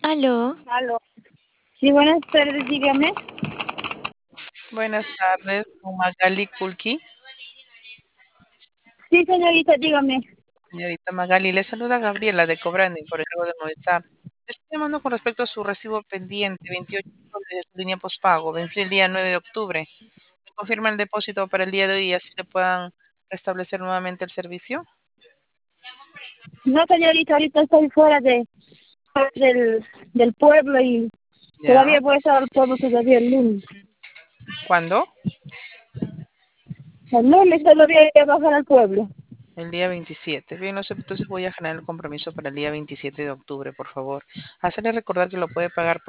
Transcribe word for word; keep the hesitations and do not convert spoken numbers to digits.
Aló, Aló. Sí, buenas tardes, dígame. Buenas tardes, con Magali Kulki. Sí, señorita, dígame. Señorita Magali, le saluda Gabriela de Cobrani por el cargo de Movistar. Le estoy llamando con respecto a su recibo pendiente, veintiocho de su línea postpago, venció el día nueve de octubre. ¿Me confirma el depósito para el día de hoy y así le puedan restablecer nuevamente el servicio? No, señorita, ahorita estoy fuera de del, del pueblo y Ya. todavía voy a estar al pueblo todavía el lunes. ¿Cuándo? El lunes todavía voy a bajar al pueblo. El día veintisiete. Bien, no sé, entonces voy a generar el compromiso para el día veintisiete de octubre, por favor. Hacerle recordar que lo puede pagar por